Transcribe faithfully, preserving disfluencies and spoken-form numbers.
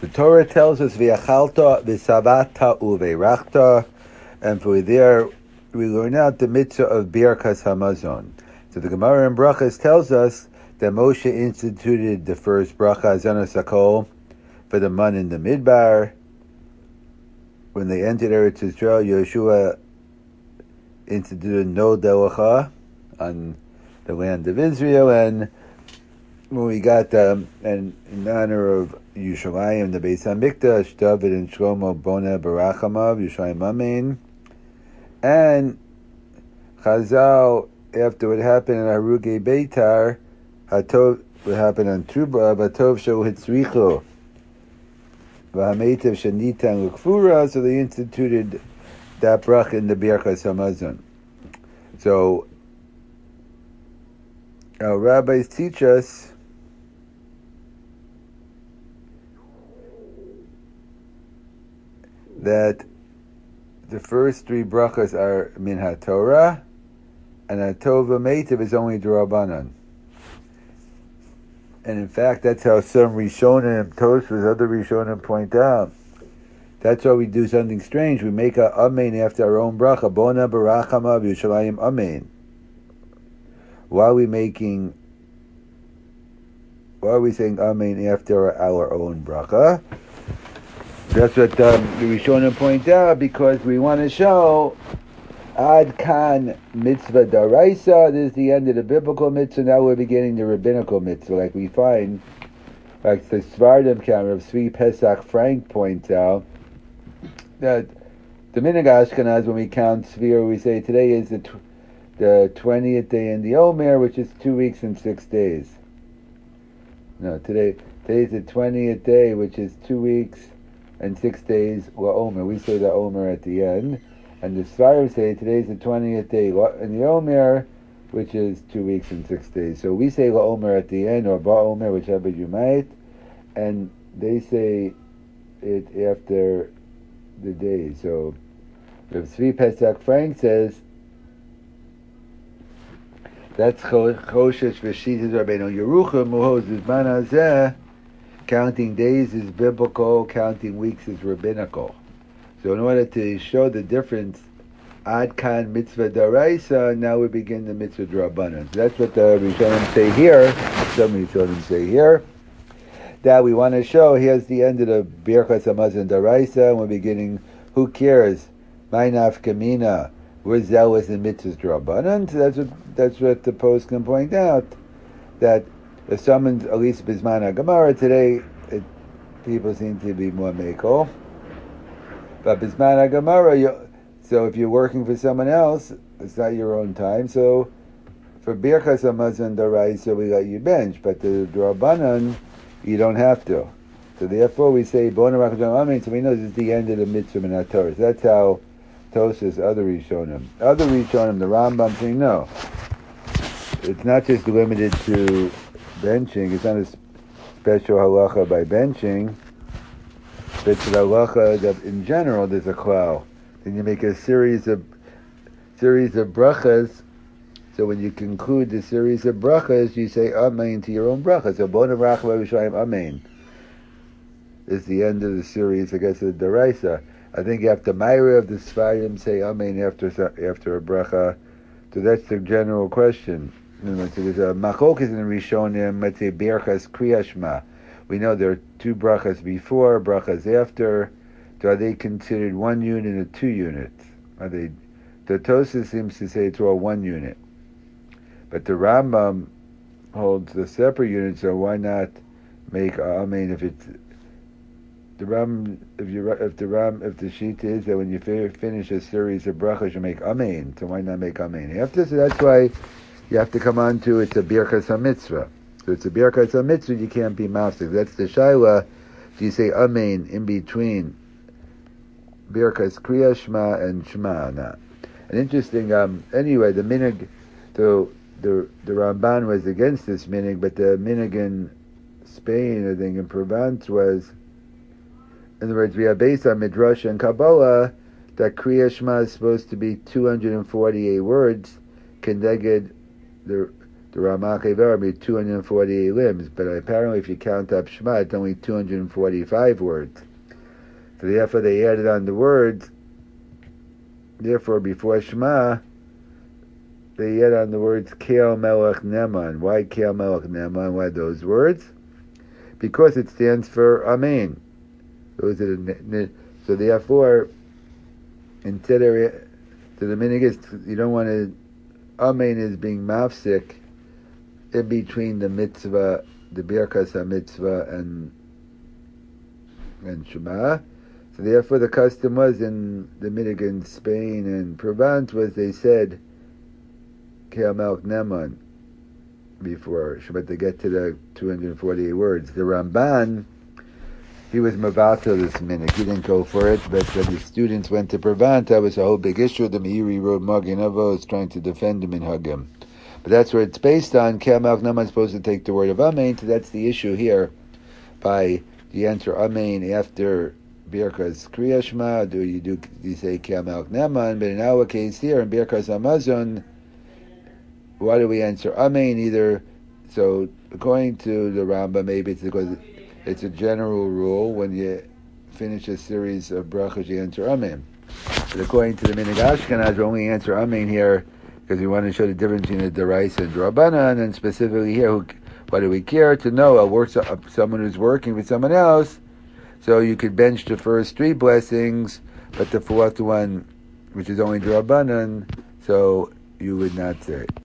The Torah tells us v'yachalta v'savata uveirachta, and for there we learn out the mitzvah of Birkas Hamazon. So the Gemara in Brachas tells us that Moshe instituted the first bracha Hazanas Hakol for the man in the Midbar. When they entered Eretz Yisrael, Yeshua instituted No Delacha on the land of Israel, and when we got um, and in honor of Yerushalayim, the Beis Hamikdash, David and Shlomo Bona Barachamav, Yerushalayim Amen, and Chazal, after what happened in Haruge Beitar, Hatov, what happened on Truba, Hatov Shel Hitzricho, V'hameitav Shanitan L'Kfura, so they instituted that brach in the Birkas Hamazon. So our rabbis teach us that the first three brachas are min haTorah, and hatov v'meitiv is only d'Rabbanan. And in fact, that's how some Rishonim, Tosfos, other Rishonim point out. That's why we do something strange. We make a amen after our own bracha. Bona barachama v'Yerushalayim amen. Why are we making? Why are we saying amen after our own bracha? That's what um, the Rishonim point out, because we want to show Ad Kan Mitzvah Daraisa. This is the end of the biblical mitzvah. Now we're beginning the rabbinical mitzvah, like we find, like the Svardim Kammer of Tzvi Pesach Frank points out, that the Minhag Ashkenaz, when we count Tzvi, we say today is the tw- the twentieth day in the Omer, which is two weeks and six days. No, today today is the twentieth day, which is two weeks and six days, well, Omer. We say the Omer at the end. And the Svarim say today's the twentieth day in the Omer, which is two weeks and six days. So we say La Omer at the end, or Ba Omer, whichever you might. And they say it after the day. So Rav Tzvi Pesach Frank says, that's Choshesh V'Shitas Rabbeinu Yerucham, Muhoz Zman Hazeh. Counting days is biblical, counting weeks is rabbinical. So in order to show the difference, Ad Kan Mitzvah Daraisa, now we begin the Mitzvah D'Rabbanan. So that's what the Rishonim say here, some Rishonim say here, that we want to show, here's the end of the Birkas Hamazon Daraisa, and we're beginning, who cares? Ma'inaf Kamina, we're zealous in Mitzvah D'Rabbanan. So that's what, that's what the post can point out, that the summons, at least Bisman HaGemara today, it, people seem to be more mekel. But Bisman HaGemara, so if you're working for someone else, it's not your own time. So for Birkas Hamazon Daraisa, we let you bench, but the D'Rabbanan, you don't have to. So therefore we say, Bona Rachadam Amen, so we know this is the end of the mitzvah in HaTorah. So that's how Tosfos, other Rishonim. Other Rishonim, the Rambam saying, no. It's not just limited to benching, it's not a special halacha by benching, but it's a halacha that in general there's a klal. Then you make a series of series of brachas, so when you conclude the series of brachas, you say amen to your own bracha. So Bona Bracha V'Yerushalayim amen is the end of the series, I guess, of the Daraisa. I think after Meira of the Sfarim say amen after after a bracha. So that's the general question. So there's a machokes in the Rishonim, let's say Birkas Kriya Shema. We know there are two brachas before, brachas after. So are they considered one unit or two units? Are they? The Tosfos seems to say it's all one unit, but the Rambam holds the separate unit. So why not make amen if it's the Ram? If you if the Ram if the sheet is that when you finish a series of brachas you make amen. So why not make amen after? So that's why you have to come on to it's a Birkas HaMitzvah. So it's a Birkas HaMitzvah, you can't be mafsik. That's the Shaila. Do you say amen in between Birkas Kriya Shema and Shema or not? And interesting, um, anyway, the minhag, so the the Ramban was against this minhag, but the minhag in Spain, I think in Provence, was, in other words, we have based on Midrash and Kabbalah that Kriya Shema is supposed to be two hundred forty-eight words, Keneged the the Ramach Iver be two hundred forty-eight limbs, but apparently if you count up Shema, it's only two hundred forty-five words. So therefore they added on the words. Therefore, before Shema, they add on the words Keil Melech Neman. Why Keil Melech Neman? Why those words? Because it stands for Amen. Those are the, so therefore, instead of so the meaning is you don't want to. Amen is being mafsik in between the mitzvah, the birkas mitzvah, and and Shema. So therefore, the custom was in the minig in Spain and Provence was they said Keil Melech Neman before Shema to get to the two hundred forty-eight words. The Ramban, he was mavato this minig. He didn't go for it, but when his students went to Provence, that was a whole big issue. The Meiri wrote Magen Avos trying to defend him in Hagim. But that's where it's based on. Keil Melech Neman is supposed to take the word of Amen, so that's the issue here. By the answer Amen after Birkas Kriya Shema, do you do you say Keil Melech Neman? But in our case here in Birkas Hamazon, why do we answer Amen either? So according to the Rambam, maybe it's because it's a general rule when you finish a series of brachas, you answer Amen. But according to the Minig Ashkenaz, we only answer Amen here because we want to show the difference between the Deraisa and Drabanan, and specifically here, who, why do we care to know a work, someone who's working with someone else? So you could bench the first three blessings, but the fourth one, which is only Drabanan, so you would not say.